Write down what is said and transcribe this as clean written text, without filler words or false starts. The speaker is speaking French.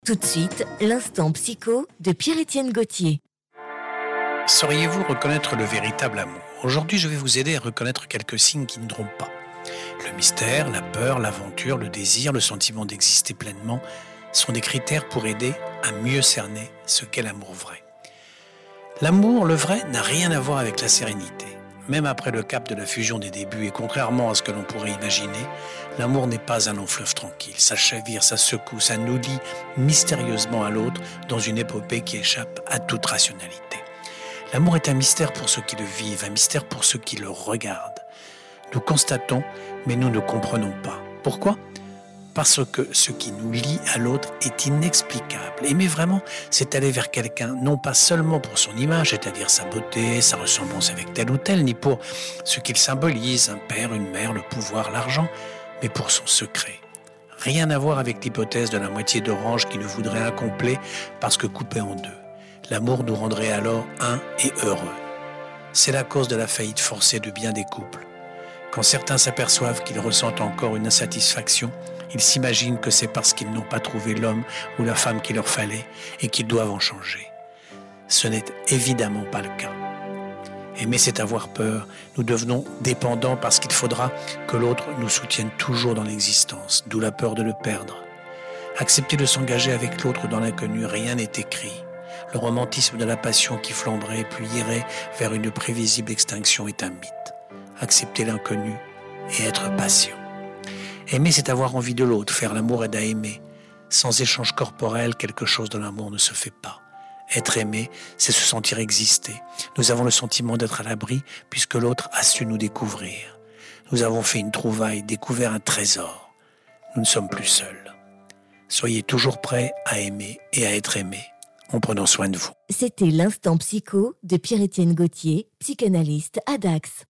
Tout de suite, l'instant psycho de Pierre-Étienne Gauthier. Sauriez-vous reconnaître le véritable amour ? Aujourd'hui, je vais vous aider à reconnaître quelques signes qui ne trompent pas. Le mystère, la peur, l'aventure, le désir, le sentiment d'exister pleinement sont des critères pour aider à mieux cerner ce qu'est l'amour vrai. L'amour, le vrai, n'a rien à voir avec la sérénité. Même après le cap de la fusion des débuts et contrairement à ce que l'on pourrait imaginer, l'amour n'est pas un long fleuve tranquille. Ça chavire, ça secoue, ça nous lie mystérieusement à l'autre dans une épopée qui échappe à toute rationalité. L'amour est un mystère pour ceux qui le vivent, un mystère pour ceux qui le regardent. Nous constatons, mais nous ne comprenons pas. Pourquoi ? Parce que ce qui nous lie à l'autre est inexplicable. Aimer vraiment, c'est aller vers quelqu'un, non pas seulement pour son image, c'est-à-dire sa beauté, sa ressemblance avec tel ou tel, ni pour ce qu'il symbolise, un père, une mère, le pouvoir, l'argent, mais pour son secret. Rien à voir avec l'hypothèse de la moitié d'orange qui nous voudrait incomplet parce que coupé en deux. L'amour nous rendrait alors un et heureux. C'est la cause de la faillite forcée de bien des couples. Quand certains s'aperçoivent qu'ils ressentent encore une insatisfaction, ils s'imaginent que c'est parce qu'ils n'ont pas trouvé l'homme ou la femme qu'il leur fallait et qu'ils doivent en changer. Ce n'est évidemment pas le cas. Aimer, c'est avoir peur. Nous devenons dépendants parce qu'il faudra que l'autre nous soutienne toujours dans l'existence, d'où la peur de le perdre. Accepter de s'engager avec l'autre dans l'inconnu, rien n'est écrit. Le romantisme de la passion qui flamberait puis irait vers une prévisible extinction est un mythe. Accepter l'inconnu et être patient. Aimer, c'est avoir envie de l'autre. Faire l'amour aide à aimer. Sans échange corporel, quelque chose dans l'amour ne se fait pas. Être aimé, c'est se sentir exister. Nous avons le sentiment d'être à l'abri puisque l'autre a su nous découvrir. Nous avons fait une trouvaille, découvert un trésor. Nous ne sommes plus seuls. Soyez toujours prêts à aimer et à être aimé en prenant soin de vous. C'était l'instant psycho de Pierre-Étienne Gauthier, psychanalyste à Dax.